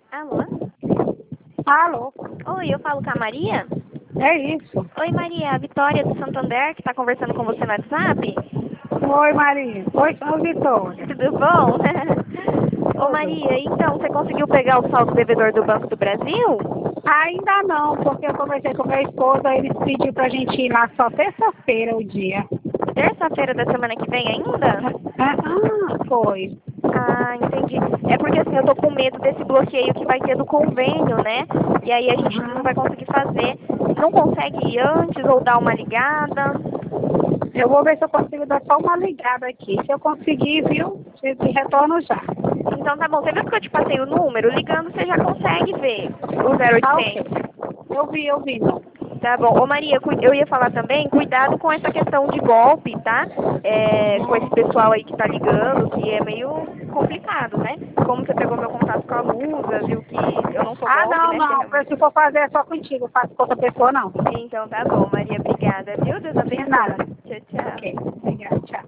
Alô? Alô? Oi, eu falo com a Maria? É isso. Oi, Maria, a Vitória do Santander, que está conversando com você no WhatsApp. Oi, Maria. Oi, sou Vitória. Tudo bom? Ô, Tudo. Maria, então, você conseguiu pegar o saldo devedor do Banco do Brasil? Ainda não, porque eu conversei com meu esposo, aí eles pediu pra gente ir lá só terça-feira o dia. Terça-feira da semana que vem ainda? Foi. Ah, entendi. É porque assim, eu tô com medo desse bloqueio que vai ter do convênio, né? E aí a gente não vai conseguir fazer. Não consegue ir antes ou dar uma ligada? Eu vou ver se eu consigo dar só uma ligada aqui. Se eu conseguir, viu? Eu te retorno já. Então tá bom. Você viu que eu te passei o número? Ligando você já consegue ver o Tá ok. 0800. Eu vi, não. Tá bom. Ô Maria, eu ia falar também, cuidado com essa questão de golpe, tá? Com esse pessoal aí que tá ligando, que é meio complicado, né? Como você pegou meu contato com a Lusa, viu que eu não sou Ah, golpe, não, né? Que é não. realmente... Se for fazer é só contigo, faço com outra pessoa, não. Então tá bom, Maria, obrigada, viu? Deus De nada. abençoe. Tchau, Ok. tchau. Obrigada. Tchau.